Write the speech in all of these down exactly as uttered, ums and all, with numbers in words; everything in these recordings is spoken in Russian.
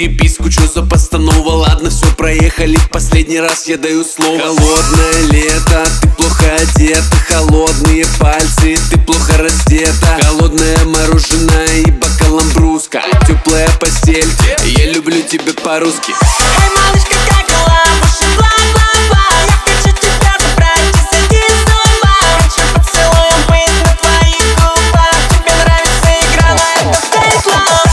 переписку, чё за постанова? Ладно, все, проехали, в последний раз я даю слово. Холодное лето, ты плохо одета, холодные пальцы, ты плохо раздета. Холодное мороженое и бокал ламбруска, теплая постель, я люблю тебя по-русски. Эй, малышка, как дела? Больше бла-бла-бла. Я хочу тебя забрать и сойти с ума. Хочу поцелуем быть на твоих губах. Тебе нравится игра, но это fake love.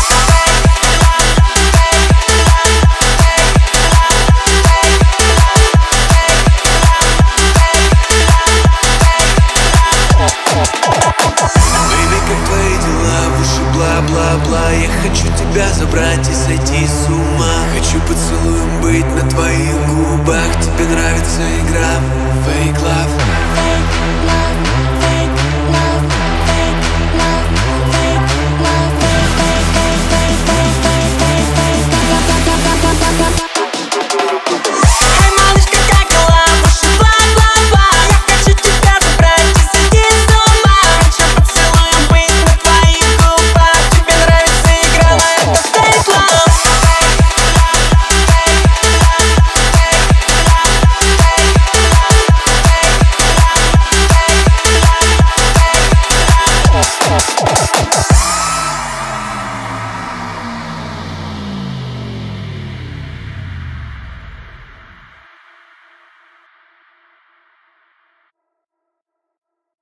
Baby, как твои дела? Выше бла-бла-бла. Я хочу тебя забрать и сойти с ума. Хочу поцелуем быть на твоих губах. Тебе нравится игра? Fake love. Fake love.